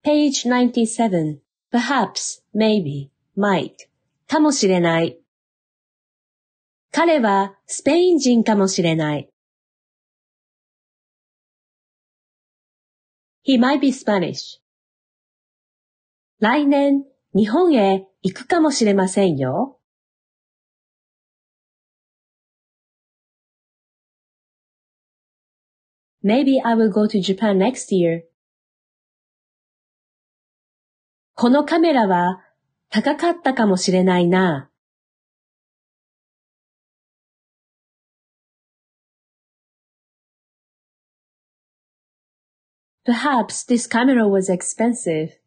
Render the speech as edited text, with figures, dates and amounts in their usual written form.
Page 97. Perhaps, maybe, might. かもしれない。彼はスペイン人かもしれない。He might be Spanish. 来年、日本へ行くかもしれませんよ。Maybe I will go to Japan next year. このカメラは高かったかもしれないな。Perhaps this camera was expensive.